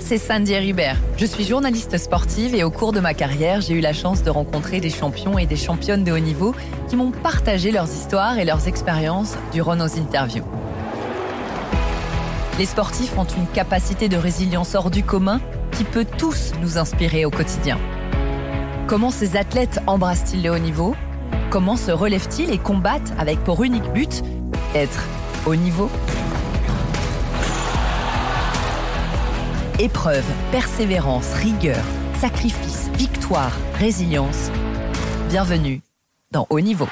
c'est Sandy Ribert. Je suis journaliste sportive et au cours de ma carrière, j'ai eu la chance de rencontrer des champions et des championnes de haut niveau qui m'ont partagé leurs histoires et leurs expériences durant nos interviews. Les sportifs ont une capacité de résilience hors du commun qui peut tous nous inspirer au quotidien. Comment ces athlètes embrassent-ils le haut niveau ? Comment se relèvent-ils et combattent avec pour unique but être haut niveau ? Épreuve, persévérance, rigueur, sacrifice, victoire, résilience. Bienvenue dans Haut Niveau.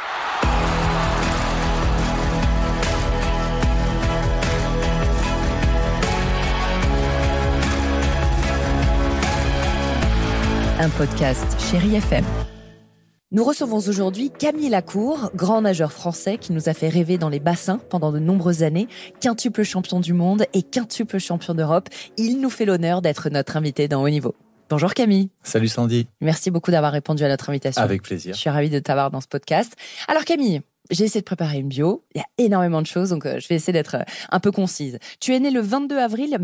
Un podcast Chérie FM. Nous recevons aujourd'hui Camille Lacour, grand nageur français qui nous a fait rêver dans les bassins pendant de nombreuses années, quintuple champion du monde et quintuple champion d'Europe. Il nous fait l'honneur d'être notre invité dans Haut Niveau. Bonjour Camille. Salut Sandy. Merci beaucoup d'avoir répondu à notre invitation. Avec plaisir. Je suis ravie de t'avoir dans ce podcast. Alors Camille, j'ai essayé de préparer une bio. Il y a énormément de choses, donc je vais essayer d'être un peu concise. Tu es né le 22 avril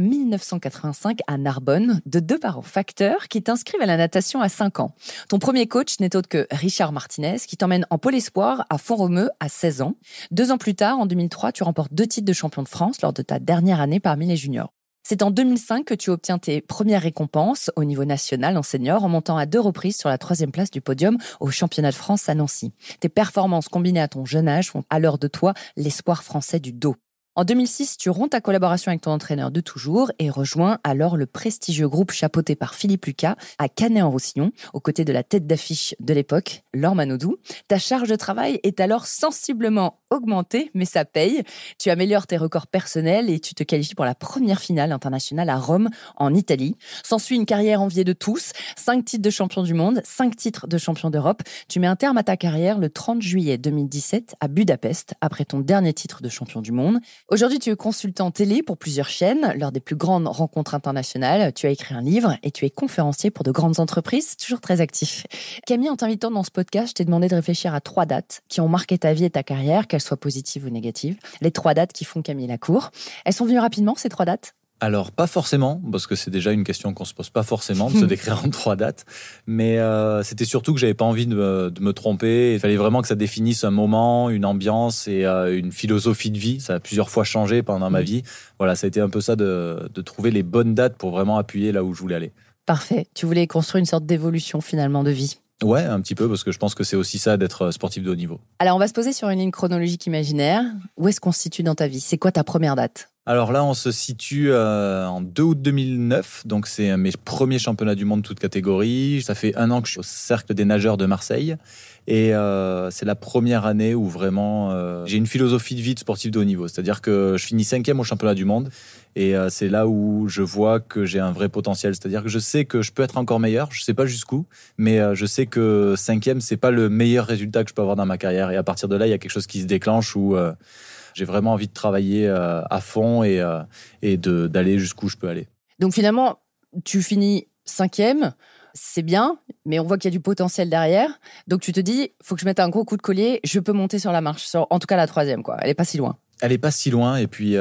1985 à Narbonne, de deux parents facteurs qui t'inscrivent à la natation à 5 ans. Ton premier coach n'est autre que Richard Martinez, qui t'emmène en pôle espoir à Font-Romeu à 16 ans. 2 ans plus tard, en 2003, tu remportes 2 titres de champion de France lors de ta dernière année parmi les juniors. C'est en 2005 que tu obtiens tes premières récompenses au niveau national en senior en montant à 2 reprises sur la 3e place du podium au championnat de France à Nancy. Tes performances combinées à ton jeune âge font alors de toi l'espoir français du dos. En 2006, tu romps ta collaboration avec ton entraîneur de toujours et rejoins alors le prestigieux groupe chapeauté par Philippe Lucas à Canet-en-Roussillon, aux côtés de la tête d'affiche de l'époque, Laure Manodou. Ta charge de travail est alors sensiblement augmentée, mais ça paye. Tu améliores tes records personnels et tu te qualifies pour la première finale internationale à Rome, en Italie. S'ensuit une carrière enviée de tous, 5 titres de champion du monde, 5 titres de champion d'Europe. Tu mets un terme à ta carrière le 30 juillet 2017 à Budapest, après ton dernier titre de champion du monde. Aujourd'hui, tu es consultant télé pour plusieurs chaînes. Lors des plus grandes rencontres internationales, tu as écrit un livre et tu es conférencier pour de grandes entreprises, toujours très actif. Camille, en t'invitant dans ce podcast, je t'ai demandé de réfléchir à 3 dates qui ont marqué ta vie et ta carrière, qu'elles soient positives ou négatives. Les 3 dates qui font Camille Lacour. Elles sont venues rapidement, ces 3 dates ? Alors, pas forcément, parce que c'est déjà une question qu'on se pose pas forcément, de se décrire en 3 dates. Mais c'était surtout que j'avais pas envie de me tromper. Il fallait vraiment que ça définisse un moment, une ambiance et une philosophie de vie. Ça a plusieurs fois changé pendant ma vie. Voilà, ça a été un peu ça de trouver les bonnes dates pour vraiment appuyer là où je voulais aller. Parfait. Tu voulais construire une sorte d'évolution finalement de vie. Ouais, un petit peu, parce que je pense que c'est aussi ça d'être sportif de haut niveau. Alors, on va se poser sur une ligne chronologique imaginaire. Où est-ce qu'on se situe dans ta vie ? C'est quoi ta première date ? Alors là, on se situe en 2 août 2009, donc c'est mes premiers championnats du monde toutes catégories. Ça fait 1 an que je suis au Cercle des nageurs de Marseille. Et c'est la première année où vraiment j'ai une philosophie de vie de sportif de haut niveau. C'est-à-dire que je finis 5e au championnat du monde. Et c'est là où je vois que j'ai un vrai potentiel. C'est-à-dire que je sais que je peux être encore meilleur. Je ne sais pas jusqu'où, mais je sais que 5e, ce n'est pas le meilleur résultat que je peux avoir dans ma carrière. Et à partir de là, il y a quelque chose qui se déclenche où j'ai vraiment envie de travailler à fond et d'aller jusqu'où je peux aller. Donc finalement, tu finis 5e, c'est bien, mais on voit qu'il y a du potentiel derrière. Donc tu te dis, il faut que je mette un gros coup de collier, je peux monter sur la marche, en tout cas la 3e, quoi. Elle n'est pas si loin. Elle n'est pas si loin. Et puis,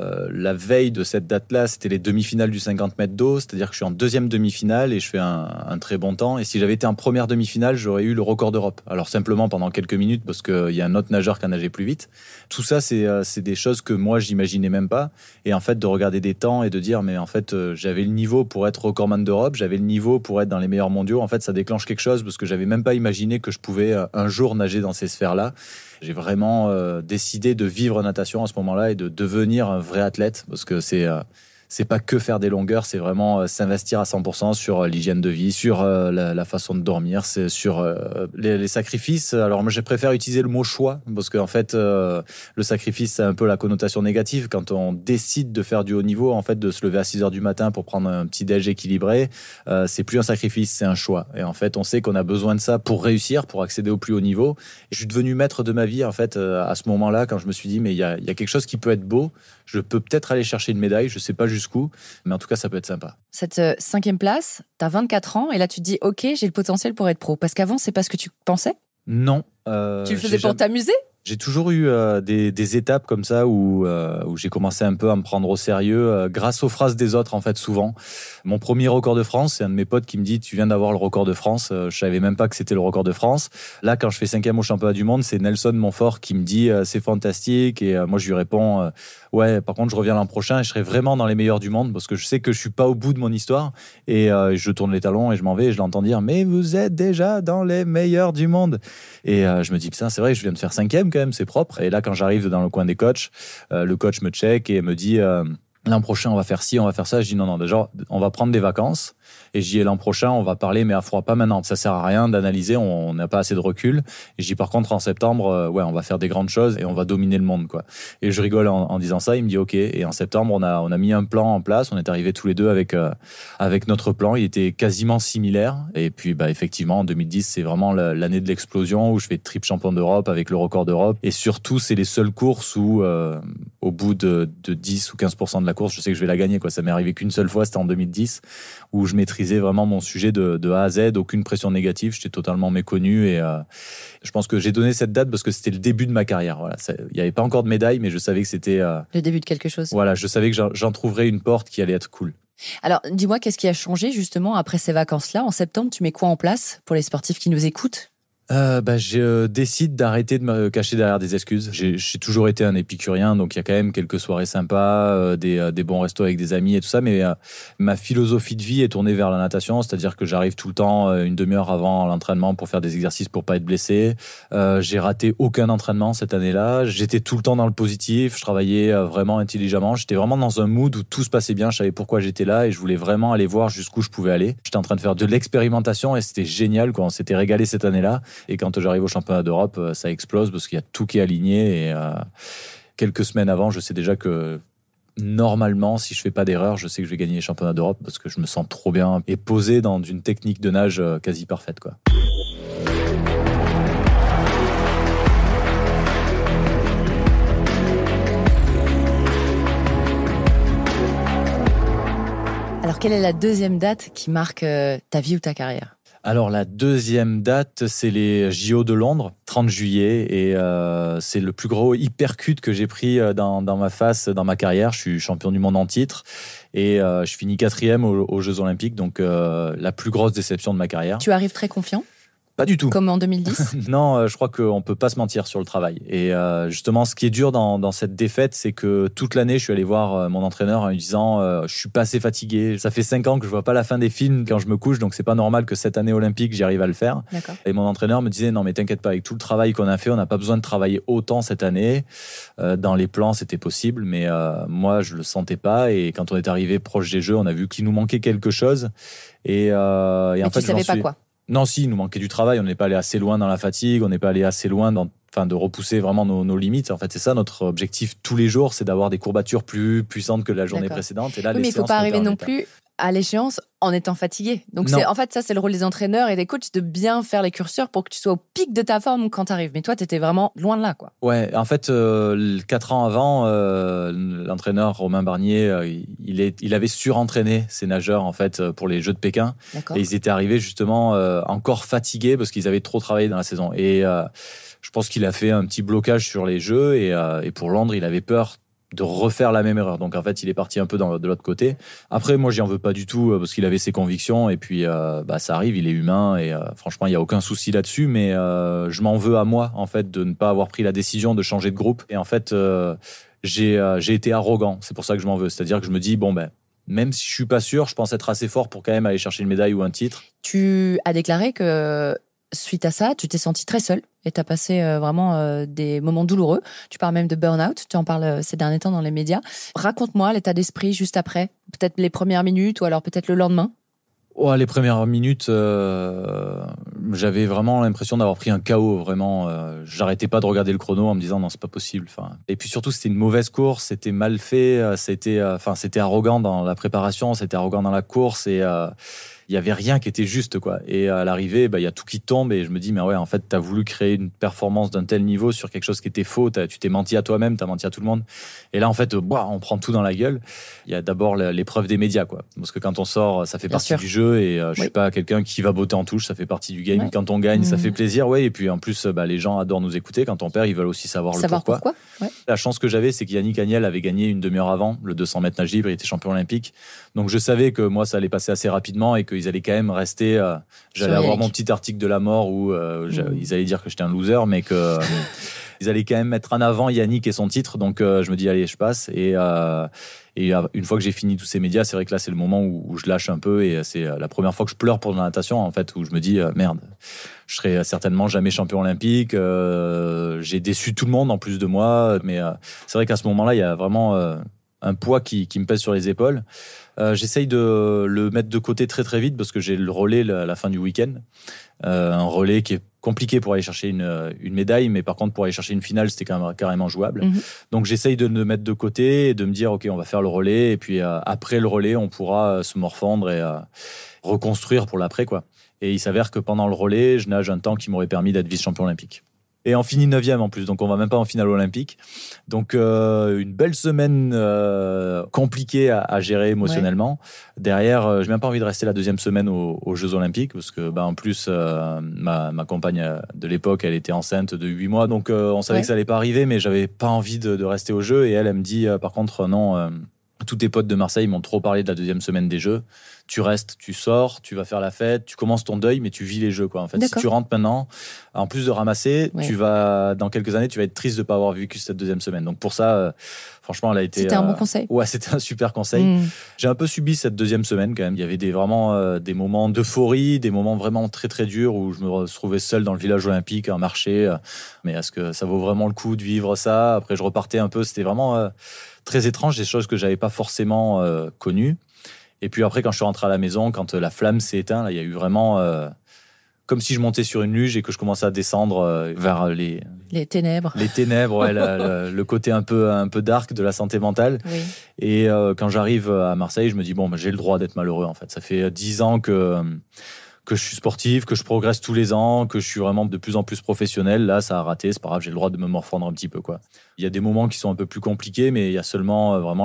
la veille de cette date-là, c'était les demi-finales du 50 mètres d'eau. C'est-à-dire que je suis en 2e demi-finale et je fais un très bon temps. Et si j'avais été en première demi-finale, j'aurais eu le record d'Europe. Alors, simplement pendant quelques minutes, parce qu'il y a un autre nageur qui a nagé plus vite. Tout ça, c'est des choses que moi, j'imaginais même pas. Et en fait, de regarder des temps et de dire, mais en fait, j'avais le niveau pour être recordman d'Europe. J'avais le niveau pour être dans les meilleurs mondiaux. En fait, ça déclenche quelque chose parce que j'avais même pas imaginé que je pouvais un jour nager dans ces sphères-là. J'ai vraiment décidé de vivre natation à ce moment-là et de devenir un vrai athlète parce que c'est pas que faire des longueurs, c'est vraiment s'investir à 100% sur l'hygiène de vie, sur la façon de dormir, c'est sur les sacrifices. Alors moi, je préfère utiliser le mot choix parce qu'en fait, le sacrifice, c'est un peu la connotation négative. Quand on décide de faire du haut niveau, en fait, de se lever à 6h du matin pour prendre un petit déj équilibré, c'est plus un sacrifice, c'est un choix. Et en fait, on sait qu'on a besoin de ça pour réussir, pour accéder au plus haut niveau. Et je suis devenu maître de ma vie, en fait, à ce moment-là, quand je me suis dit, mais il y a quelque chose qui peut être beau, je peux peut-être aller chercher une médaille, je sais pas jusqu'où, mais en tout cas, ça peut être sympa. Cette 5e place, tu as 24 ans et là, tu te dis, OK, j'ai le potentiel pour être pro. Parce qu'avant, c'est pas ce que tu pensais ? Non. Tu le faisais pour t'amuser ? J'ai toujours eu des étapes comme ça où j'ai commencé un peu à me prendre au sérieux grâce aux phrases des autres, en fait, souvent. Mon premier record de France, c'est un de mes potes qui me dit « Tu viens d'avoir le record de France ». Je savais même pas que c'était le record de France. Là, quand je fais 5e au championnat du monde, c'est Nelson Montfort qui me dit « C'est fantastique ». Et moi, je lui réponds « Ouais, par contre, je reviens l'an prochain et je serai vraiment dans les meilleurs du monde parce que je sais que je suis pas au bout de mon histoire. » Et je tourne les talons et je m'en vais et je l'entends dire « Mais vous êtes déjà dans les meilleurs du monde ». Et je me dis « Putain, c'est vrai, je viens de faire 5e quand même, c'est propre ». Et là, quand j'arrive dans le coin des coachs, le coach me check et me dit l'an prochain, on va faire ci, on va faire ça. Je dis non, déjà, on va prendre des vacances. Et je dis l'an prochain, on va parler, mais à froid, pas maintenant. Ça sert à rien d'analyser, on n'a pas assez de recul. Et je dis par contre, en septembre, ouais, on va faire des grandes choses et on va dominer le monde, quoi. Et je rigole en disant ça. Il me dit OK. Et en septembre, on a mis un plan en place. On est arrivés tous les deux avec notre plan. Il était quasiment similaire. Et puis, effectivement, en 2010, c'est vraiment l'année de l'explosion où je fais triple champion d'Europe avec le record d'Europe. Et surtout, c'est les seules courses où, au bout de 10 ou 15% de la course, je sais que je vais la gagner, quoi. Ça m'est arrivé qu'une seule fois, c'était en 2010, où je maîtrisais vraiment mon sujet de A à Z, aucune pression négative, j'étais totalement méconnu et je pense que j'ai donné cette date parce que c'était le début de ma carrière. Voilà, il n'y avait pas encore de médaille, mais je savais que c'était le début de quelque chose. Voilà, je savais que j'en trouverais une porte qui allait être cool. Alors, dis-moi, qu'est-ce qui a changé justement après ces vacances-là? En septembre, tu mets quoi en place pour les sportifs qui nous écoutent? Je décide d'arrêter de me cacher derrière des excuses. J'ai toujours été un épicurien, donc il y a quand même quelques soirées sympas, des bons restos avec des amis et tout ça, mais ma philosophie de vie est tournée vers la natation, c'est-à-dire que j'arrive tout le temps une demi-heure avant l'entraînement pour faire des exercices pour pas être blessé. J'ai raté aucun entraînement cette année-là. J'étais tout le temps dans le positif, je travaillais vraiment intelligemment. J'étais vraiment dans un mood où tout se passait bien, je savais pourquoi j'étais là et je voulais vraiment aller voir jusqu'où je pouvais aller. J'étais en train de faire de l'expérimentation et c'était génial, quoi. On s'était régalé cette année-là. Et quand j'arrive au championnat d'Europe, ça explose parce qu'il y a tout qui est aligné. Et quelques semaines avant, je sais déjà que normalement, si je fais pas d'erreur, je sais que je vais gagner les championnats d'Europe parce que je me sens trop bien et posé dans une technique de nage quasi parfaite, quoi. Alors, quelle est la deuxième date qui marque ta vie ou ta carrière? Alors, la deuxième date, c'est les JO de Londres, 30 juillet. Et c'est le plus gros hypercute que j'ai pris dans ma face, dans ma carrière. Je suis champion du monde en titre. Et je finis 4e aux Jeux Olympiques. Donc, la plus grosse déception de ma carrière. Tu arrives très confiant? Pas du tout. Comme en 2010? Non, je crois qu'on peut pas se mentir sur le travail. Et justement, ce qui est dur dans cette défaite, c'est que toute l'année, je suis allé voir mon entraîneur en lui disant je suis pas assez fatigué. Ça fait 5 ans que je vois pas la fin des films quand je me couche, donc c'est pas normal que cette année olympique, j'y arrive à le faire. D'accord. Et mon entraîneur me disait non mais t'inquiète pas, avec tout le travail qu'on a fait, on n'a pas besoin de travailler autant cette année. Dans les plans, c'était possible, mais moi, je le sentais pas. Et quand on est arrivé proche des Jeux, on a vu qu'il nous manquait quelque chose. Et en mais fait, tu savais pas quoi? Non, si, il nous manquait du travail. On n'est pas allé assez loin dans la fatigue. On n'est pas allé assez loin de repousser vraiment nos limites. En fait, c'est ça notre objectif tous les jours, c'est d'avoir des courbatures plus puissantes que la journée précédente. Et là, oui, mais il ne faut pas arriver non plus à l'échéance en étant fatigué. Donc, en fait, ça, c'est le rôle des entraîneurs et des coachs de bien faire les curseurs pour que tu sois au pic de ta forme quand tu arrives. Mais toi, tu étais vraiment loin de là, quoi. Ouais, en fait, 4 ans avant, l'entraîneur Romain Barnier, il avait surentraîné ses nageurs, en fait, pour les Jeux de Pékin. D'accord. Et ils étaient arrivés justement encore fatigués parce qu'ils avaient trop travaillé dans la saison. Et je pense qu'il a fait un petit blocage sur les Jeux et pour Londres, il avait peur de refaire la même erreur. Donc en fait, il est parti un peu de l'autre côté. Après, moi, j'y en veux pas du tout parce qu'il avait ses convictions et puis ça arrive, il est humain et franchement, il y a aucun souci là-dessus. Mais je m'en veux à moi en fait de ne pas avoir pris la décision de changer de groupe. Et en fait, j'ai été arrogant. C'est pour ça que je m'en veux. C'est-à-dire que je me dis même si je suis pas sûr, je pense être assez fort pour quand même aller chercher une médaille ou un titre. Tu as déclaré que suite à ça, tu t'es senti très seul et tu as passé vraiment des moments douloureux. Tu parles même de burn-out, tu en parles ces derniers temps dans les médias. Raconte-moi l'état d'esprit juste après, peut-être les premières minutes ou alors peut-être le lendemain. Oh, les premières minutes, j'avais vraiment l'impression d'avoir pris un KO, vraiment. J'arrêtais pas de regarder le chrono en me disant non, c'est pas possible. Et puis surtout, c'était une mauvaise course, c'était mal fait, c'était arrogant dans la préparation, c'était arrogant dans la course et il y avait rien qui était juste, quoi. Et à l'arrivée, il y a tout qui tombe et je me dis, mais ouais, en fait, t'as voulu créer une performance d'un tel niveau sur quelque chose qui était faux. Tu t'es menti à toi-même, t'as menti à tout le monde. Et là, en fait, on prend tout dans la gueule. Il y a d'abord l'épreuve des médias, quoi. Parce que quand on sort, ça fait Bien partie sûr. du jeu et je Oui. suis pas quelqu'un qui va botter en touche. Ça fait partie du game. Ouais. Quand on gagne, ça fait plaisir, ouais. Et puis en plus, les gens adorent nous écouter. Quand on perd, ils veulent aussi savoir le pourquoi. Ouais. La chance que j'avais, c'est qu'Yannick Agnel avait gagné une demi-heure avant le 200 mètres nage libre. Il était champion olympique. Donc je savais que moi, ça allait passer assez rapidement et qu'ils allaient quand même rester. J'allais avoir mon petit article de la mort où ils allaient dire que j'étais un loser, mais que ils allaient quand même mettre en avant Yannick et son titre. Donc je me dis, allez, je passe. Et une fois que j'ai fini tous ces médias, c'est vrai que là, c'est le moment où je lâche un peu. Et c'est la première fois que je pleure pour la natation, en fait, où je me dis, merde, je serai certainement jamais champion olympique. J'ai déçu tout le monde en plus de moi. Mais c'est vrai qu'à ce moment-là, il y a vraiment un poids qui me pèse sur les épaules. J'essaye de le mettre de côté très très vite parce que j'ai le relais à la fin du week-end. Un relais qui est compliqué pour aller chercher une médaille, mais par contre pour aller chercher une finale, c'était carrément jouable. Donc j'essaye de le mettre de côté et de me dire ok, on va faire le relais et puis après le relais, on pourra se morfondre et reconstruire pour l'après, quoi. Et il s'avère que pendant le relais, je nage un temps qui m'aurait permis d'être vice-champion olympique. Et on finit 9e en plus, donc on va même pas en finale olympique. Donc une belle semaine compliquée à gérer émotionnellement. Ouais. Derrière, j'ai même pas envie de rester la deuxième semaine aux Jeux Olympiques, parce que en plus, ma compagne de l'époque, elle était enceinte de 8 mois, donc on savait que ça allait pas arriver, mais j'avais pas envie de rester aux Jeux. Et elle me dit, par contre, non, tous tes potes de Marseille m'ont trop parlé de la deuxième semaine des Jeux. Tu restes, tu sors, tu vas faire la fête, tu commences ton deuil, mais tu vis les Jeux, quoi. En fait, si tu rentres maintenant, en plus de ramasser, dans quelques années, tu vas être triste de ne pas avoir vécu cette deuxième semaine. Donc pour ça, franchement, elle a été. C'était un bon conseil. Ouais, c'était un super conseil. J'ai un peu subi cette deuxième semaine quand même. Il y avait vraiment des moments d'euphorie, des moments vraiment très très durs où je me retrouvais seul dans le village olympique à marcher. Mais est-ce que ça vaut vraiment le coup de vivre ça ? Après, je repartais un peu. C'était vraiment très étrange, des choses que j'avais pas forcément connues. Et puis après, quand je suis rentré à la maison, quand la flamme s'est éteinte, là, il y a eu vraiment comme si je montais sur une luge et que je commençais à descendre vers les ténèbres. Les ténèbres, ouais, le côté un peu dark de la santé mentale. Oui. Et quand j'arrive à Marseille, je me dis bon, j'ai le droit d'être malheureux. En fait, ça fait 10 ans que je suis sportif, que je progresse tous les ans, que je suis vraiment de plus en plus professionnel. Là, ça a raté, c'est pas grave, j'ai le droit de me morfondre un petit peu, quoi. Il y a des moments qui sont un peu plus compliqués, mais il y a seulement vraiment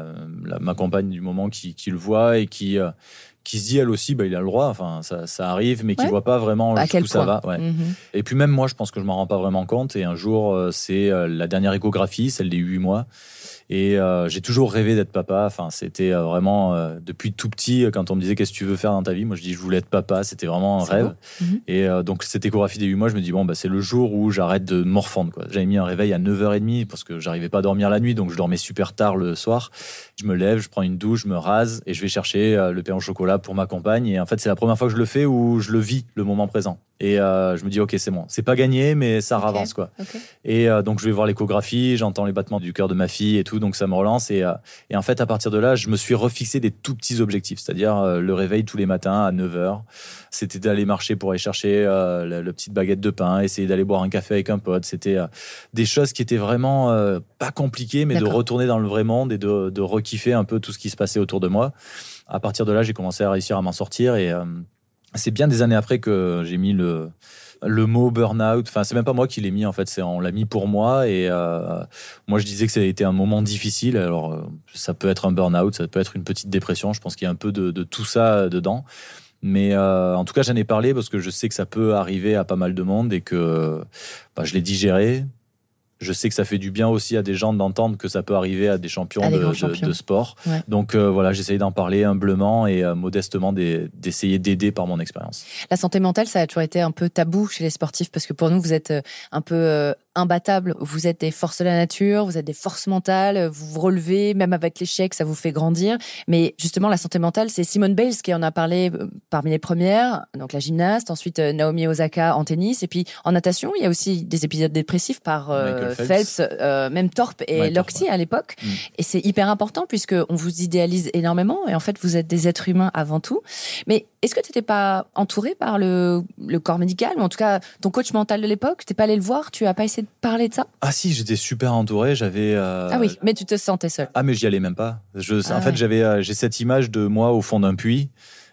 ma compagne du moment qui le voit et qui se dit elle aussi, il a le droit, enfin, ça arrive, mais qui voit pas vraiment jusqu'où ça va. Ouais. Et puis même moi, je pense que je m'en rends pas vraiment compte. Et un jour, c'est la dernière échographie, celle des 8 mois. Et j'ai toujours rêvé d'être papa. Enfin, c'était vraiment depuis tout petit, quand on me disait qu'est-ce que tu veux faire dans ta vie, moi je dis je voulais être papa. C'était vraiment un rêve. Et donc cette échographie des 8 mois, je me dis c'est le jour où j'arrête de morfondre, quoi. J'avais mis un réveil à 9h30 parce que j'arrivais pas à dormir la nuit, donc je dormais super tard le soir. Je me lève, je prends une douche, je me rase et je vais chercher le pain au chocolat pour ma compagne. Et en fait, c'est la première fois que je le fais où je le vis, le moment présent. Et je me dis ok, c'est bon, c'est pas gagné, mais ça avance, quoi. Et donc je vais voir l'échographie, j'entends les battements du cœur de ma fille et tout, donc ça me relance. Et en fait, à partir de là, je me suis refixé des tout petits objectifs, c'est-à-dire le réveil tous les matins à 9h. C'était d'aller marcher pour aller chercher la petite baguette de pain, essayer d'aller boire un café avec un pote. C'était des choses qui étaient vraiment pas compliquées, mais de retourner dans le vrai monde et de rekiffer un peu tout ce qui se passait autour de moi. À partir de là, j'ai commencé à réussir à m'en sortir et c'est bien des années après que j'ai mis le mot burn-out. Enfin, c'est même pas moi qui l'ai mis, en fait. On l'a mis pour moi. Et moi, je disais que ça a été un moment difficile. Alors, ça peut être un burn-out, ça peut être une petite dépression. Je pense qu'il y a un peu de tout ça dedans. Mais en tout cas, j'en ai parlé parce que je sais que ça peut arriver à pas mal de monde et que je l'ai digéré. Je sais que ça fait du bien aussi à des gens d'entendre que ça peut arriver à des champions de sport. Ouais. Donc voilà, j'essaye d'en parler humblement et modestement d'essayer d'aider par mon expérience. La santé mentale, ça a toujours été un peu tabou chez les sportifs parce que pour nous, vous êtes un peu imbattables. Vous êtes des forces de la nature, vous êtes des forces mentales, vous vous relevez, même avec l'échec, ça vous fait grandir. Mais justement, la santé mentale, c'est Simone Biles qui en a parlé parmi les premières, donc la gymnaste, ensuite Naomi Osaka en tennis, et puis en natation, il y a aussi des épisodes dépressifs par Phelps, même Thorpe et Lochte à l'époque. Et c'est hyper important puisqu'on vous idéalise énormément et en fait, vous êtes des êtres humains avant tout. Mais est-ce que tu n'étais pas entouré par le corps médical, ou en tout cas ton coach mental de l'époque? Tu n'es pas allé le voir? Tu n'as pas essayé de parler de ça? Ah si, j'étais super entouré. J'avais. Ah oui, mais tu te sentais seul. Ah mais j'y allais même pas. En fait, j'ai cette image de moi au fond d'un puits.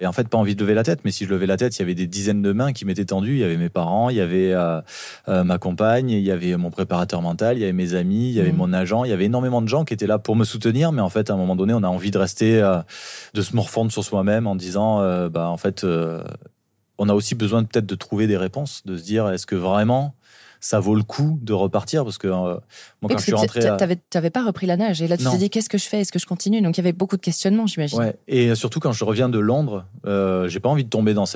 Et en fait, pas envie de lever la tête, mais si je levais la tête, il y avait des dizaines de mains qui m'étaient tendues. Il y avait mes parents, il y avait ma compagne, il y avait mon préparateur mental, il y avait mes amis, il y avait mon agent. Il y avait énormément de gens qui étaient là pour me soutenir, mais en fait, à un moment donné, on a envie de rester, de se morfondre sur soi-même en disant, en fait, on a aussi besoin peut-être de trouver des réponses, de se dire, est-ce que vraiment ça vaut le coup de repartir, parce que moi, quand je suis rentré... T'avais pas repris la nage, et là tu t'es dit, qu'est-ce que je fais, est-ce que je continue? Donc il y avait beaucoup de questionnements, j'imagine. Ouais. Et surtout quand je reviens de Londres, j'ai pas envie de tomber dans ce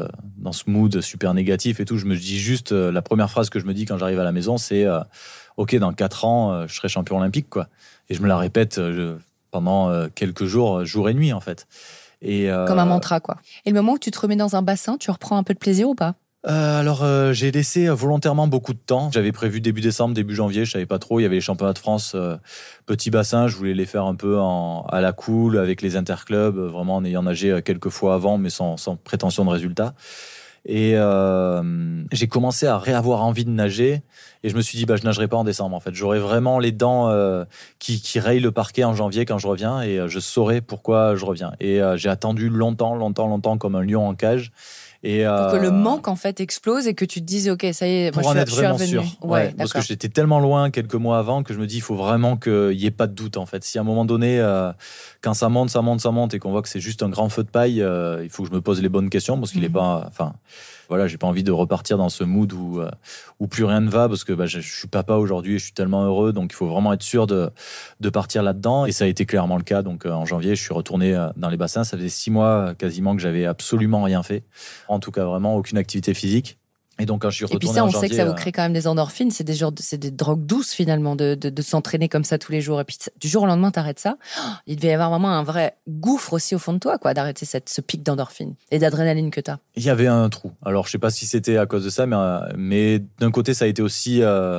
mood super négatif et tout. Je me dis juste, la première phrase que je me dis quand j'arrive à la maison, c'est ok, dans 4 ans, je serai champion olympique, quoi. Et je me la répète pendant quelques jours, jour et nuit, en fait. Et, comme un mantra, quoi. Et le moment où tu te remets dans un bassin, tu reprends un peu de plaisir ou pas? J'ai laissé volontairement beaucoup de temps. J'avais prévu début décembre, début janvier, je savais pas trop. Il y avait les championnats de France, petit bassin. Je voulais les faire un peu à la cool, avec les interclubs, vraiment en ayant nagé quelques fois avant, mais sans prétention de résultat. Et j'ai commencé à réavoir envie de nager. Et je me suis dit, je nagerai pas en décembre, en fait. J'aurai vraiment les dents qui rayent le parquet en janvier quand je reviens, et je saurai pourquoi je reviens. Et j'ai attendu longtemps, comme un lion en cage. Et pour que le manque, en fait, explose et que tu te dises, ok, ça y est, pour moi, en être je suis vraiment revenu. sûr. Ouais, parce que j'étais tellement loin quelques mois avant que je me dis, il faut vraiment qu'il n'y ait pas de doute, en fait. Si à un moment donné, quand ça monte, et qu'on voit que c'est juste un grand feu de paille, il faut que je me pose les bonnes questions, parce qu'il n'est pas... Enfin, voilà, j'ai pas envie de repartir dans ce mood où plus rien ne va, parce que je suis papa aujourd'hui et je suis tellement heureux, donc il faut vraiment être sûr de partir là-dedans. Et ça a été clairement le cas. Donc en janvier, je suis retourné dans les bassins. Ça faisait 6 mois quasiment que j'avais absolument rien fait. En tout cas, vraiment aucune activité physique. Et donc, quand je suis retourné et puis ça, en on janvier, sait que ça vous crée quand même des endorphines. C'est des drogues douces, finalement, de s'entraîner comme ça tous les jours. Et puis, du jour au lendemain, t'arrêtes ça. Il devait y avoir vraiment un vrai gouffre aussi au fond de toi, quoi, d'arrêter ce pic d'endorphines et d'adrénaline que t'as. Il y avait un trou. Alors, je sais pas si c'était à cause de ça, mais d'un côté, ça a été aussi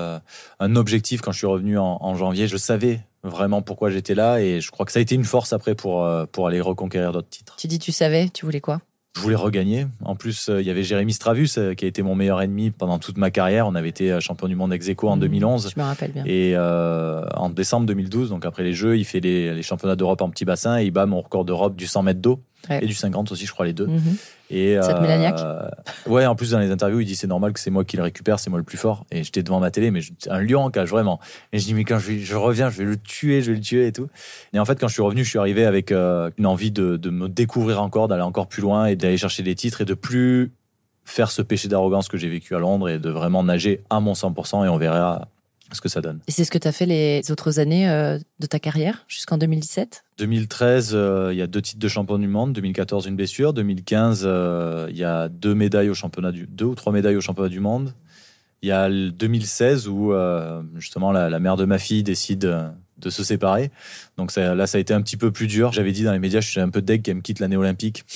un objectif quand je suis revenu en janvier. Je savais vraiment pourquoi j'étais là, et je crois que ça a été une force après pour aller reconquérir d'autres titres. Tu dis, tu savais, tu voulais quoi? Je voulais regagner. En plus, il y avait Jérémy Stravus qui a été mon meilleur ennemi pendant toute ma carrière. On avait été champion du monde ex-aequo en 2011. Je me rappelle bien. Et en décembre 2012, donc après les Jeux, il fait les championnats d'Europe en petit bassin, et il bat mon record d'Europe du 100 mètres d'eau. Ouais. Et du 50 aussi, je crois, les deux. Et ça te met la niaque? Ouais, en plus, dans les interviews, il dit c'est normal que c'est moi qui le récupère, c'est moi le plus fort. Et j'étais devant ma télé, mais un lion en cage, vraiment. Et je dis, mais quand je reviens, je vais le tuer et tout. Et en fait, quand je suis revenu, je suis arrivé avec une envie de me découvrir encore, d'aller encore plus loin et d'aller chercher des titres et de plus faire ce péché d'arrogance que j'ai vécu à Londres, et de vraiment nager à mon 100%, et on verra ce que ça donne. Et c'est ce que tu as fait les autres années de ta carrière, jusqu'en 2017? 2013, il y a 2 titres de champion du monde. 2014, une blessure. 2015, il y a 2 ou 3 médailles au championnat du monde. Il y a le 2016 où justement la mère de ma fille décide de se séparer. Donc ça a été un petit peu plus dur. J'avais dit dans les médias, je suis un peu deg qu'elle me quitte l'année olympique.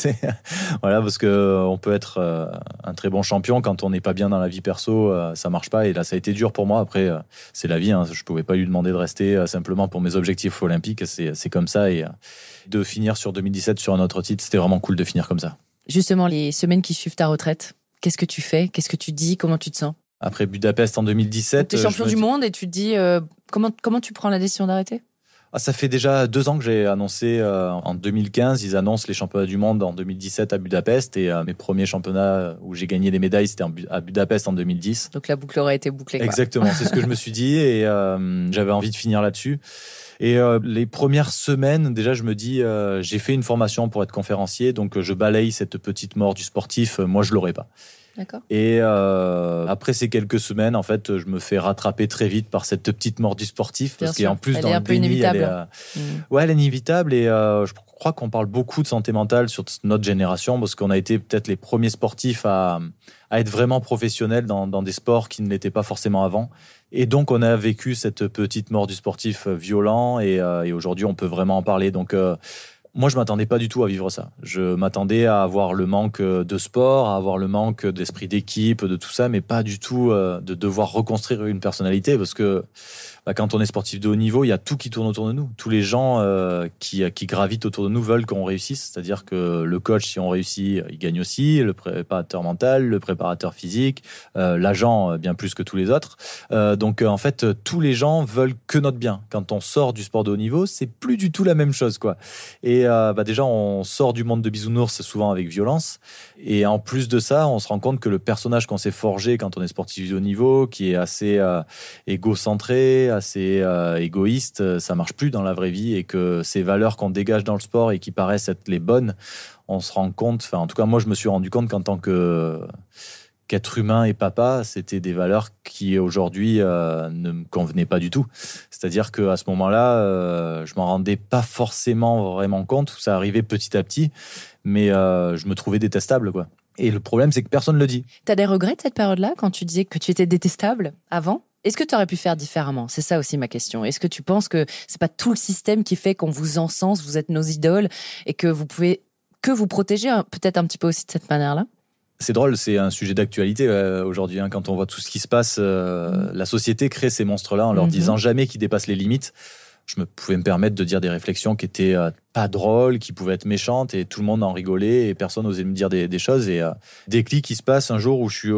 Voilà, parce que on peut être un très bon champion, quand on n'est pas bien dans la vie perso, ça marche pas. Et là, ça a été dur pour moi. Après, c'est la vie, hein. Je pouvais pas lui demander de rester simplement pour mes objectifs olympiques. C'est comme ça. Et de finir sur 2017 sur un autre titre, c'était vraiment cool de finir comme ça. Justement, les semaines qui suivent ta retraite, qu'est-ce que tu fais? Qu'est-ce que tu dis? Comment tu te sens? Après Budapest en 2017... Tu es champion du monde et tu te dis... comment tu prends la décision d'arrêter? Ça fait déjà 2 ans que j'ai annoncé, en 2015, ils annoncent les championnats du monde en 2017 à Budapest, et mes premiers championnats où j'ai gagné des médailles, c'était à Budapest en 2010. Donc la boucle aurait été bouclée, quoi. Exactement, c'est ce que je me suis dit, et j'avais envie de finir là-dessus. Et les premières semaines, déjà, je me dis, j'ai fait une formation pour être conférencier, donc je balaye cette petite mort du sportif, moi je l'aurais pas. D'accord. Et après ces quelques semaines, en fait, je me fais rattraper très vite par cette petite mort du sportif, parce qu'en plus, dans le déni, elle est inévitable. Et je crois qu'on parle beaucoup de santé mentale sur notre génération, parce qu'on a été peut-être les premiers sportifs à être vraiment professionnels dans des sports qui ne l'étaient pas forcément avant. Et donc, on a vécu cette petite mort du sportif violent, et aujourd'hui, on peut vraiment en parler. Donc, moi, je m'attendais pas du tout à vivre ça. Je m'attendais à avoir le manque de sport, à avoir le manque d'esprit d'équipe, de tout ça, mais pas du tout de devoir reconstruire une personnalité, parce que quand on est sportif de haut niveau, il y a tout qui tourne autour de nous. Tous les gens qui gravitent autour de nous veulent qu'on réussisse. C'est-à-dire que le coach, si on réussit, il gagne aussi, le préparateur mental, le préparateur physique, l'agent, bien plus que tous les autres. Donc, en fait, tous les gens veulent que notre bien. Quand on sort du sport de haut niveau, c'est plus du tout la même chose, quoi. Et Et déjà, on sort du monde de bisounours souvent avec violence. Et en plus de ça, on se rend compte que le personnage qu'on s'est forgé quand on est sportif de haut niveau, qui est assez égocentré, assez égoïste, ça marche plus dans la vraie vie. Et que ces valeurs qu'on dégage dans le sport et qui paraissent être les bonnes, on se rend compte, en tout cas, moi, je me suis rendu compte qu'en tant qu'être humain et papa, c'était des valeurs qui aujourd'hui ne me convenaient pas du tout. C'est-à-dire qu'à ce moment-là, je m'en rendais pas forcément vraiment compte, ça arrivait petit à petit, mais je me trouvais détestable, quoi. Et le problème, c'est que personne ne le dit. T'as des regrets de cette période-là, quand tu disais que tu étais détestable avant ? Est-ce que tu aurais pu faire différemment ? C'est ça aussi ma question. Est-ce que tu penses que c'est pas tout le système qui fait qu'on vous encense, vous êtes nos idoles, et que vous pouvez que vous protéger peut-être un petit peu aussi de cette manière-là ? C'est drôle, c'est un sujet d'actualité aujourd'hui. Quand on voit tout ce qui se passe, la société crée ces monstres-là en leur disant jamais qu'ils dépassent les limites. Je pouvais me permettre de dire des réflexions qui étaient pas drôles, qui pouvaient être méchantes, et tout le monde en rigolait, et personne n'osait me dire des choses. Et déclic qui se passe un jour où je suis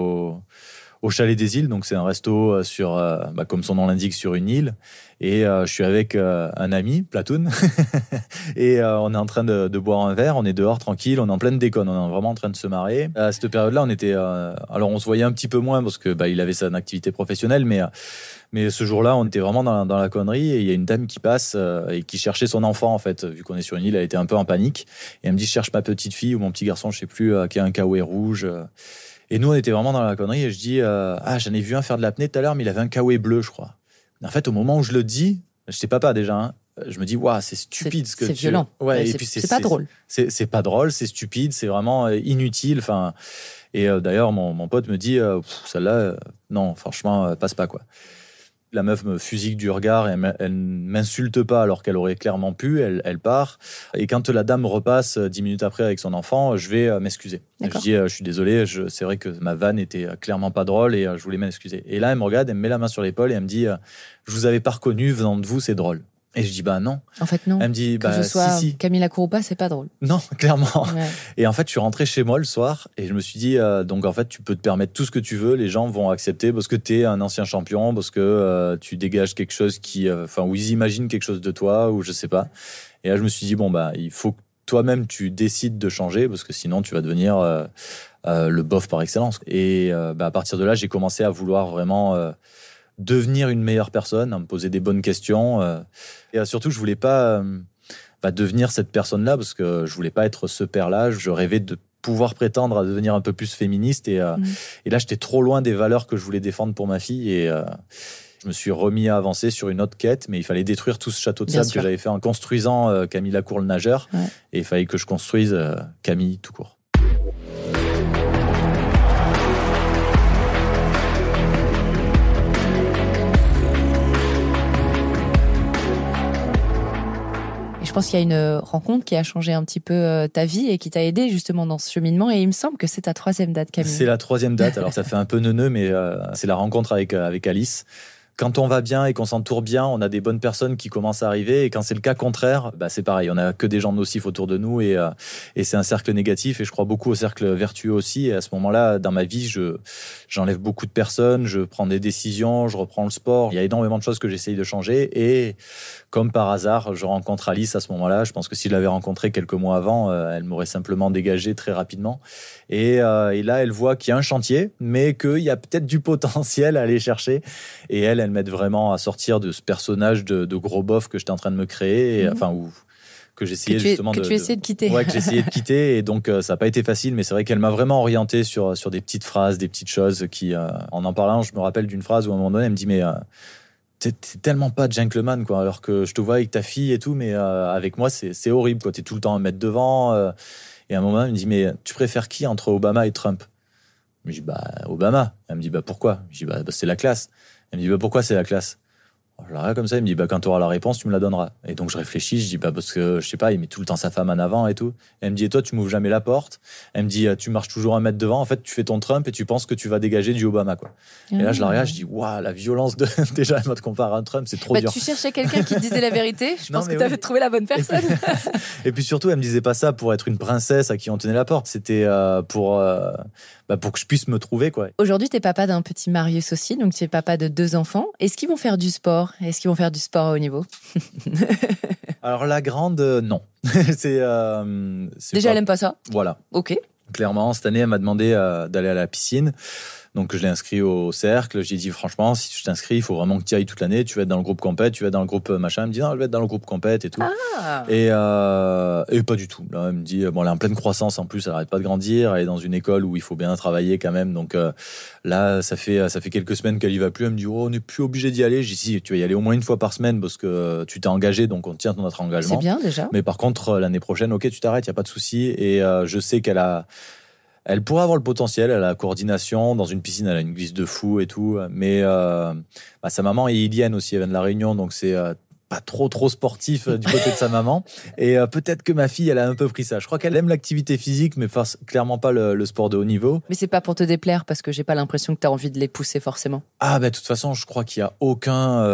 au Chalet des Îles, donc c'est un resto comme son nom l'indique, sur une île. Et je suis avec un ami, Platoon, et on est en train de boire un verre, on est dehors tranquille, on est en pleine déconne, on est vraiment en train de se marrer. À cette période-là, on était... alors on se voyait un petit peu moins parce que il avait son activité professionnelle, mais ce jour-là, on était vraiment dans la connerie, et il y a une dame qui passe et qui cherchait son enfant, en fait. Vu qu'on est sur une île, elle était un peu en panique. Et elle me dit, je cherche ma petite fille ou mon petit garçon, je sais plus, qui a un kawaii rouge. Et nous, on était vraiment dans la connerie, et je dis, j'en ai vu un faire de l'apnée tout à l'heure, mais il avait un kawaii bleu, je crois. En fait, au moment où je le dis, j'étais papa déjà, je me dis, c'est stupide ce que c'est violent. Ouais, et puis c'est pas drôle. C'est pas drôle, c'est stupide, c'est vraiment inutile. Et d'ailleurs, mon pote me dit, celle-là, non, franchement, passe pas, quoi. La meuf me fusille du regard, et elle m'insulte pas alors qu'elle aurait clairement pu, elle part. Et quand la dame repasse 10 minutes après avec son enfant, je vais m'excuser. D'accord. Je dis, je suis désolé, c'est vrai que ma vanne était clairement pas drôle, et je voulais m'excuser. Et là, elle me regarde, elle me met la main sur l'épaule et elle me dit, je vous avais pas reconnu, venant de vous, c'est drôle. Et je dis, non. En fait, non. Elle me dit, que je sois si. Camille Lacour ou pas, c'est pas drôle. Non, clairement. Ouais. Et en fait, je suis rentré chez moi le soir, et je me suis dit, donc en fait, tu peux te permettre tout ce que tu veux, les gens vont accepter parce que t'es un ancien champion, parce que tu dégages quelque chose où ils imaginent quelque chose de toi, ou je sais pas. Et là, je me suis dit, il faut que toi-même tu décides de changer, parce que sinon tu vas devenir le bof par excellence. Et à partir de là, j'ai commencé à vouloir vraiment devenir une meilleure personne, à me poser des bonnes questions. Et surtout, je voulais pas devenir cette personne-là, parce que je voulais pas être ce père-là. Je rêvais de pouvoir prétendre à devenir un peu plus féministe. Et là, j'étais trop loin des valeurs que je voulais défendre pour ma fille. Et je me suis remis à avancer sur une autre quête, mais il fallait détruire tout ce château de sable que j'avais fait en construisant Camille Lacour, le nageur. Ouais. Et il fallait que je construise Camille tout court. Je pense qu'il y a une rencontre qui a changé un petit peu ta vie et qui t'a aidé justement dans ce cheminement. Et il me semble que c'est ta 3e date, Camille. C'est la 3e date. Alors ça fait un peu neuneux, mais c'est la rencontre avec Alice. Quand on va bien et qu'on s'entoure bien, on a des bonnes personnes qui commencent à arriver. Et quand c'est le cas contraire, c'est pareil. On n'a que des gens nocifs autour de nous, et c'est un cercle négatif. Et je crois beaucoup au cercle vertueux aussi. Et à ce moment-là, dans ma vie, j'enlève beaucoup de personnes, je prends des décisions, je reprends le sport. Il y a énormément de choses que j'essaye de changer. Et comme par hasard, je rencontre Alice à ce moment-là. Je pense que si je l'avais rencontrée quelques mois avant, elle m'aurait simplement dégagé très rapidement. Et là, elle voit qu'il y a un chantier, mais qu'il y a peut-être du potentiel à aller chercher. Et elle m'aide vraiment à sortir de ce personnage de gros bof que j'étais en train de me créer, que j'essayais justement que tu essayais de quitter. Ouais, que j'essayais de quitter. Et donc, ça n'a pas été facile, mais c'est vrai qu'elle m'a vraiment orienté sur des petites phrases, des petites choses qui, en parlant, je me rappelle d'une phrase où à un moment donné, elle me dit, mais t'es tellement pas gentleman, quoi, alors que je te vois avec ta fille et tout, mais avec moi, c'est horrible, quoi. T'es tout le temps à me mettre devant. Et à un moment, elle me dit, mais tu préfères qui entre Obama et Trump? Je me dis, Obama. Elle me dit, pourquoi? Je dis, c'est la classe. Elle me dit, pourquoi c'est la classe? Je la regarde comme ça, il me dit, quand tu auras la réponse, tu me la donneras. Et donc je réfléchis, je dis, parce que, je sais pas, il met tout le temps sa femme en avant et tout. Elle me dit, et toi, tu m'ouvres jamais la porte. Elle me dit, tu marches toujours 1 mètre devant. En fait, tu fais ton Trump et tu penses que tu vas dégager du Obama, quoi. Et là, je la regarde, je dis, la violence de, déjà, elle m'a comparé à un Trump, c'est trop dur. Tu cherchais quelqu'un qui te disait la vérité. Je pense que tu avais trouvé la bonne personne. Et puis surtout, elle me disait pas ça pour être une princesse à qui on tenait la porte. C'était pour que je puisse me trouver, quoi. Aujourd'hui, tu es papa d'un petit Marius aussi, donc tu es papa de 2 enfants. Est-ce qu'ils vont faire du sport? Est-ce qu'ils vont faire du sport à haut niveau? Alors la grande, non. Déjà, elle aime pas ça. Voilà. Ok. Clairement, cette année, elle m'a demandé d'aller à la piscine. Donc, je l'ai inscrit au cercle. J'ai dit, franchement, si tu t'inscris, il faut vraiment que tu y ailles toute l'année. Tu vas être dans le groupe compète, tu vas être dans le groupe machin. Elle me dit, non, je vais être dans le groupe compète et tout. Ah. Et pas du tout. Là, elle me dit, bon, elle est en pleine croissance en plus, elle n'arrête pas de grandir. Elle est dans une école où il faut bien travailler quand même. Donc là, ça fait quelques semaines qu'elle y va plus. Elle me dit, oh, on n'est plus obligé d'y aller. J'ai dit, si, tu vas y aller au moins une fois par semaine parce que tu t'es engagé, donc on tient notre engagement. C'est bien déjà. Mais par contre, l'année prochaine, ok, tu t'arrêtes, il n'y a pas de souci. Et je sais elle pourrait avoir le potentiel, elle a la coordination. Dans une piscine, elle a une glisse de fou et tout. Mais sa maman est ilienne aussi, elle vient de La Réunion, donc c'est pas trop sportif du côté de sa maman. Et peut-être que ma fille, elle a un peu pris ça. Je crois qu'elle aime l'activité physique, mais clairement pas le sport de haut niveau. Mais c'est pas pour te déplaire, parce que j'ai pas l'impression que tu as envie de les pousser forcément. Ah, de toute façon, je crois qu'il y a aucun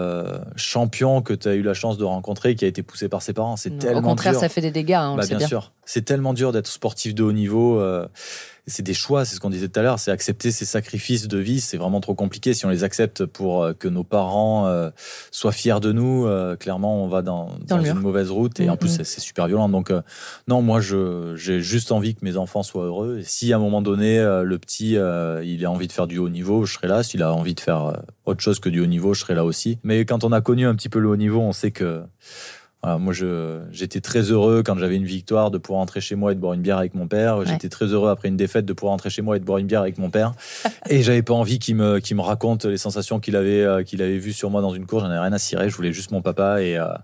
champion que tu as eu la chance de rencontrer qui a été poussé par ses parents. C'est tellement dur. Au contraire, ça fait des dégâts, on le sait bien. Bien sûr. C'est tellement dur d'être sportif de haut niveau. C'est des choix, c'est ce qu'on disait tout à l'heure. C'est accepter ces sacrifices de vie. C'est vraiment trop compliqué. Si on les accepte pour que nos parents soient fiers de nous, clairement, on va dans une mauvaise route. Et en plus, c'est super violent. Donc, non, moi, j'ai juste envie que mes enfants soient heureux. Et si à un moment donné, le petit, il a envie de faire du haut niveau, je serai là. S'il a envie de faire autre chose que du haut niveau, je serai là aussi. Mais quand on a connu un petit peu le haut niveau, on sait que... Voilà, moi, j'étais très heureux quand j'avais une victoire de pouvoir rentrer chez moi et de boire une bière avec mon père. Ouais. J'étais très heureux après une défaite de pouvoir rentrer chez moi et de boire une bière avec mon père. Et j'avais pas envie qu'il me raconte les sensations qu'il avait vues sur moi dans une course. J'en avais rien à cirer. Je voulais juste mon papa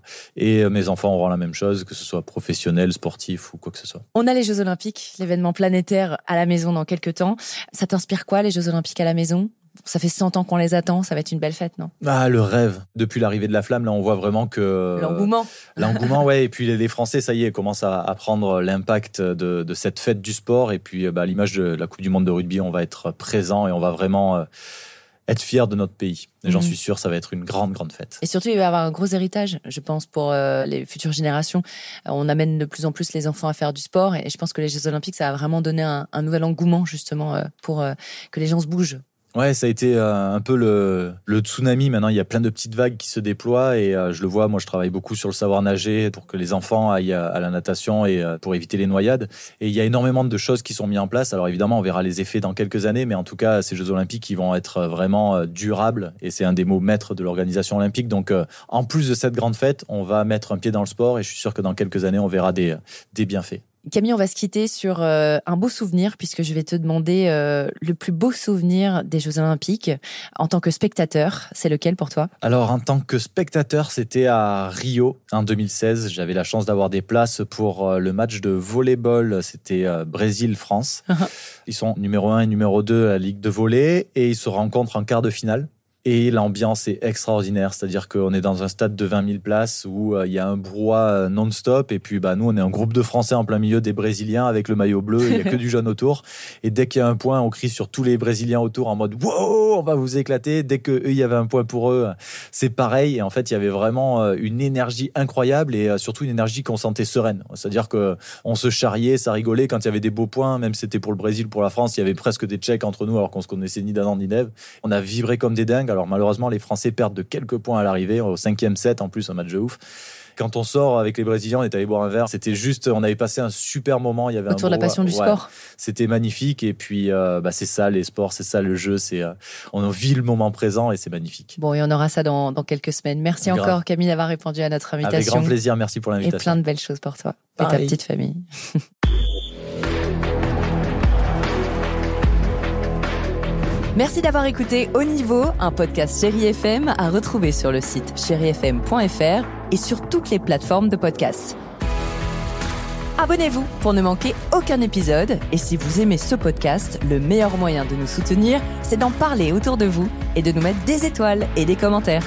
et mes enfants auront la même chose, que ce soit professionnel, sportif ou quoi que ce soit. On a les Jeux Olympiques, l'événement planétaire à la maison dans quelques temps. Ça t'inspire quoi, les Jeux Olympiques à la maison ? Ça fait 100 ans qu'on les attend, ça va être une belle fête, non ? Ah, le rêve. Depuis l'arrivée de la flamme, là, on voit vraiment que... L'engouement, ouais. Et puis les Français, ça y est, commencent à prendre l'impact de cette fête du sport. Et puis, à l'image de la Coupe du Monde de rugby, on va être présent et on va vraiment être fiers de notre pays. Et j'en suis sûr, ça va être une grande, grande fête. Et surtout, il va y avoir un gros héritage, je pense, pour les futures générations. On amène de plus en plus les enfants à faire du sport. Et je pense que les Jeux Olympiques, ça va vraiment donner un nouvel engouement, justement, pour que les gens se bougent. Ouais, ça a été un peu le tsunami. Maintenant, il y a plein de petites vagues qui se déploient et je le vois. Moi, je travaille beaucoup sur le savoir nager pour que les enfants aillent à la natation et pour éviter les noyades. Et il y a énormément de choses qui sont mises en place. Alors évidemment, on verra les effets dans quelques années, mais en tout cas, ces Jeux Olympiques, ils vont être vraiment durables et c'est un des mots maîtres de l'organisation olympique. Donc, en plus de cette grande fête, on va mettre un pied dans le sport et je suis sûr que dans quelques années, on verra des bienfaits. Camille, on va se quitter sur un beau souvenir puisque je vais te demander le plus beau souvenir des Jeux Olympiques en tant que spectateur. C'est lequel pour toi ? Alors, en tant que spectateur, c'était à Rio en 2016. J'avais la chance d'avoir des places pour le match de volley-ball. C'était Brésil-France. Ils sont numéro 1 et numéro 2 à la Ligue de volley et ils se rencontrent en quart de finale. Et l'ambiance est extraordinaire, c'est-à-dire qu'on est dans un stade de 20 000 places où il y a un brouhaha non-stop et puis nous on est un groupe de Français en plein milieu des Brésiliens avec le maillot bleu, il n'y a que du jaune autour et dès qu'il y a un point on crie sur tous les Brésiliens autour en mode « Wow, on va vous éclater !» Dès qu'eux il y avait un point pour eux, c'est pareil et en fait il y avait vraiment une énergie incroyable et surtout une énergie qu'on sentait sereine, c'est-à-dire qu'on se charriait, ça rigolait quand il y avait des beaux points, même si c'était pour le Brésil, pour la France, il y avait presque des Tchèques entre nous alors qu'on se connaissait ni d'Adam ni d'Ève. On a vibré comme des dingues. Alors malheureusement, les Français perdent de quelques points à l'arrivée, au 5e set, en plus, un match de ouf. Quand on sort avec les Brésiliens, on est allé boire un verre. C'était juste, on avait passé un super moment. Il y avait autour de la passion du sport. C'était magnifique. Et puis, c'est ça, les sports, c'est ça, le jeu. On vit le moment présent et c'est magnifique. Bon, et on aura ça dans quelques semaines. Merci encore, Camille, d'avoir répondu à notre invitation. Avec grand plaisir. Merci pour l'invitation. Et plein de belles choses pour toi et ta petite famille. Merci d'avoir écouté Haut Niveau, un podcast Chéri FM à retrouver sur le site chérifm.fr et sur toutes les plateformes de podcasts. Abonnez-vous pour ne manquer aucun épisode. Et si vous aimez ce podcast, le meilleur moyen de nous soutenir, c'est d'en parler autour de vous et de nous mettre des étoiles et des commentaires.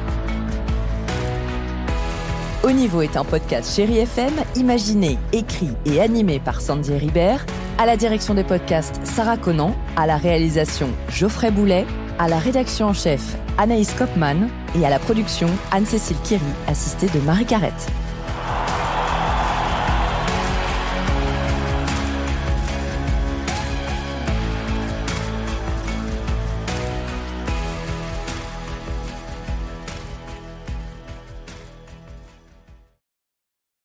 Haut Niveau est un podcast Chéri FM, imaginé, écrit et animé par Sandy Ribert. À la direction des podcasts, Sarah Conan. À la réalisation, Geoffrey Boulet. À la rédaction en chef, Anaïs Kopman. Et à la production, Anne-Cécile Kiry, assistée de Marie Carrette.